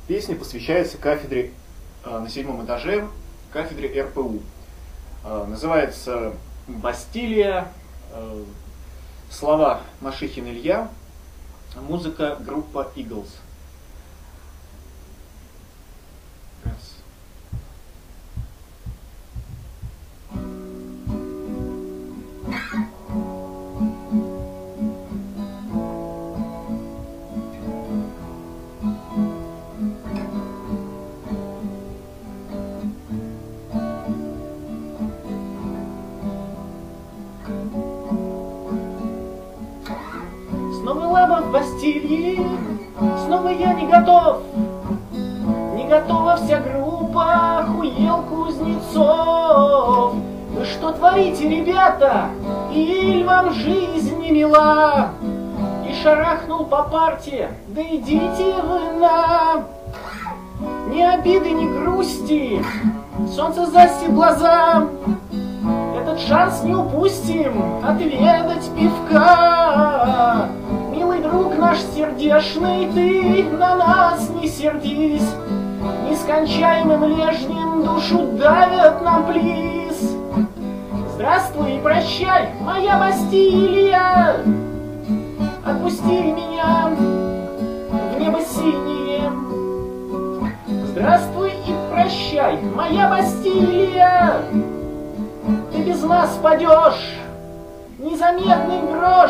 Песня посвящается кафедре на 7-м этаже, кафедре РПУ. Называется «Бастилия». Слова Машихин Илья, музыка группа Eagles. Снова лава в Бастилии, снова я не готов. Не готова вся группа, охуел Кузнецов. Вы что творите, ребята? Иль вам жизнь не мила? И шарахнул по парте, да идите вы на. Ни обиды, ни грусти, солнце застит глаза. Этот шанс не упустим, отведать пивка. Милый друг наш сердешный, ты на нас не сердись. Нескончаемым лежнем душу давят нам плиз. Здравствуй и прощай, моя Бастилия. Отпусти меня в небо синее. Здравствуй и прощай, моя Бастилия. Ты без нас падешь, незаметный грош.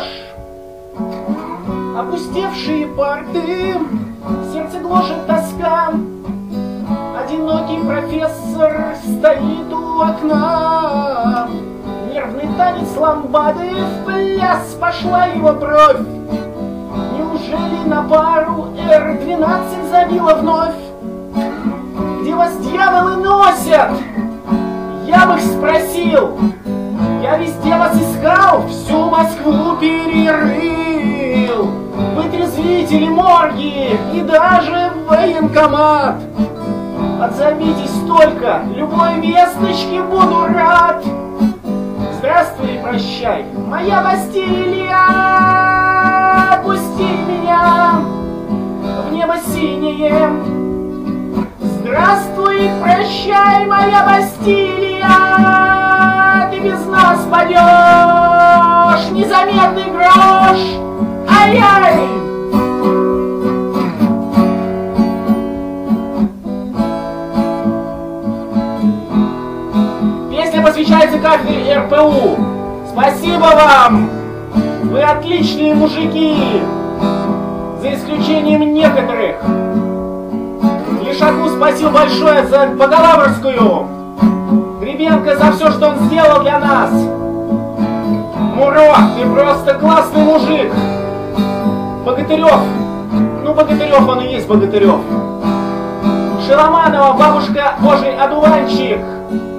Опустевшие парты, сердце гложет тоска. Одинокий профессор стоит у окна. Нервный танец ламбады, в пляс пошла его бровь. Неужели на пару R12 забила вновь? Где вас дьяволы носят? Я бы их спросил. Я везде вас искал, всю Москву перерыл. Вытрезвители, морги и даже военкомат. Отзовитесь только, любой весточке буду рад. Здравствуй и прощай, моя Бастилия. Отпусти меня в небо синее. Здравствуй и прощай, моя Бастилия. Ты без нас падешь, незаметный грош. Ай-яй! Песня посвящается кафедре РПУ. Спасибо вам! Вы отличные мужики! За исключением некоторых. Лешаку спасибо большое за бакалаврскую. Гребенко за все, что он сделал для нас. Муро, ты просто классный мужик. Богатырев. Ну, Богатырев, он и есть Богатырев. Шеломанова, бабушка, божий одуванчик.